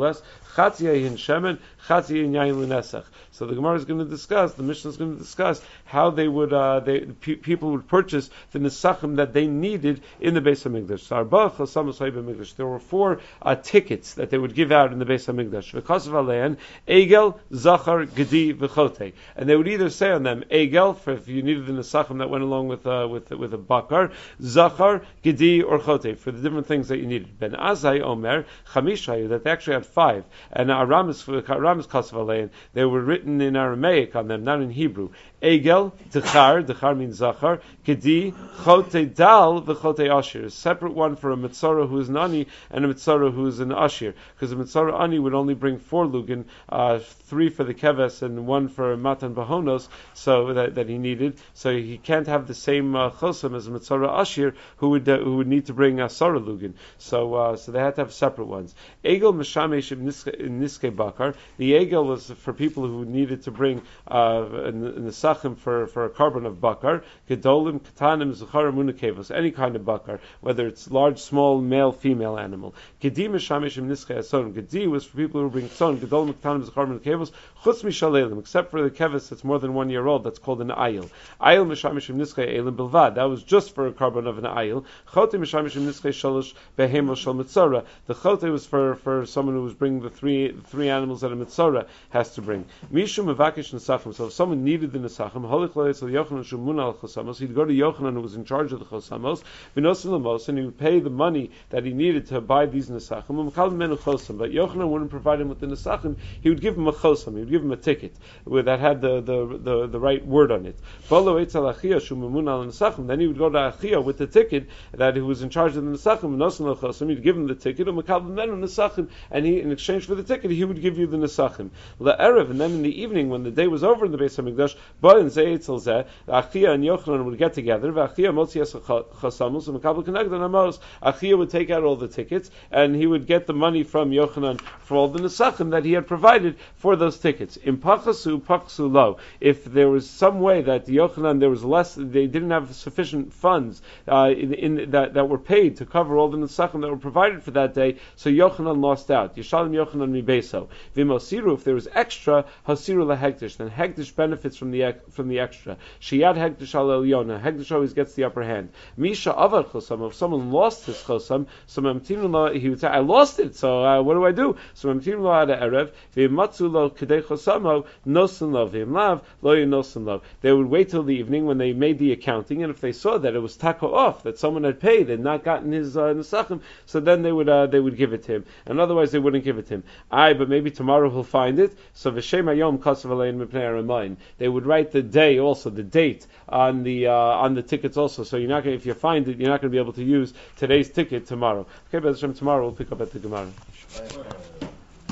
Chatzi Yayin Shemen, Chatzi Yayin L'Nesach. So the Gemara is going to discuss, the Mishnah is going to discuss how they would, uh, they, pe- people would purchase the Nesachim that they needed in the Beis HaMikdash. So Arba Chosamos HaMikdash. There were four uh, tickets that they would give out in the Beis HaMikdash. V'kosav Alein, Egel, Zachar, Gedi, V'chote. And they would either say on them, Egel, for if you needed the Nesachim that went along with, uh, with, with a bakar, Zachar, Gedi, or Chote, for the different things that you needed. Ben Azai Omer, Chamishayu, that they actually had five. And Aramis, Aramis Kosav Alein, they were written in Aramaic on them, not in Hebrew. Egel, Dechar, Dechar means Zachar, Gedi, Chote Dal, V'chote Ashir. A separate one for a Mitzorah who is an Ani and a Mitzorah who is an Ashir. Because a Mitzorah Ani would only bring four Lugin, uh, three for the Keves and one for Matan Bahonos, so that, that he needed. So he can't have the same uh, Chosam as a Mitzorah Ashir who would uh, who would need to bring a Sarah Lugin. So uh, so they had to have separate ones. Egel Meshamesh in Niske Bakar. The Egel was for people who needed to bring uh, in, in the Sachim for, for a carbon of Bakar. Gedolim, Katanim, Zucharim, Munakevos. Any kind of Bakar, whether it's large, small, male, female animal. Gedi Meshamesh in Niske Ason. Gedi was for people who bring Son. Gedolim, Katanim, Zucharim, Munakevos. Chutz Mishalelim, except for the Keves that's more than one year old, that's called an Ayil. Ayil Meshamesh in Niske Elim Bilvad. That was just for a carbon of an Ayil. Chote Meshamesh in Niske Shalosh Behemo Shal Mitzorah. The Chote was for, for someone who was bringing the three the three animals that a Mitzorah has to bring. Mishum Mavakish Nesachim. So if someone needed the Nesachim, Holich Loyes Yochanan Shumun al Chosamos, he'd go to Yochanan who was in charge of the Chosamos, V'nosin Lamos, and he would pay the money that he needed to buy these Nesachim. Umkal Menu Chosam, but Yochanan wouldn't provide him with the Nesachim. He would give him a Chosam. He would give him a ticket that had the the, the, the right word on it. Then he would go to Achia with the ticket that he was in charge of the Nesachim. V'nosin Lachosam, he'd give him the ticket. Umkal Menu Nesachim, and he, in exchange for the ticket, he would give you the Nesachim. La'erev, and then in the evening when the day was over in the Beis HaMikdash, but in Zeitzel Zeh, Achia and Yochanan would get together. Achia Motzias Chasamus and Makabel Kenegdan Amos. Achia would take out all the tickets, and he would get the money from Yochanan for all the Nesachim that he had provided for those tickets. In Pachasu, Pachasu Lo. If there was some way that Yochanan, there was less, they didn't have sufficient funds uh, in, in that that were paid to cover all the Nesachim that were provided for that day, so Yochanan lost out. Yishalim Yochanan mi Beso. V'mosiru, if there was extra, Hasiru lahegdish, then hegdish benefits from the from the extra. Shiyad hegdish al Eliona, hegdish always gets the upper hand. Misha avar chosam, if someone lost his chosam, so memtinu lo, he would say, I lost it, so uh, what do I do? So memtinu lo ad erev, v'matzu lo kedei chosamo, nosen lo, v'imlav lo nosen lo. They would wait till the evening when they made the accounting, and if they saw that it was taka off, that someone had paid and not gotten his uh, nesachim, so then they would uh, they would give it to him, and otherwise they wouldn't give it to him. Aye, but maybe tomorrow he'll find it. So v'shem hayom kasav alein mipnei aramayim. They would write the day also, the date on the uh, on the tickets also. So you're not gonna, if you find it, you're not going to be able to use today's ticket tomorrow. Okay, but tomorrow we'll pick up at the Gemara.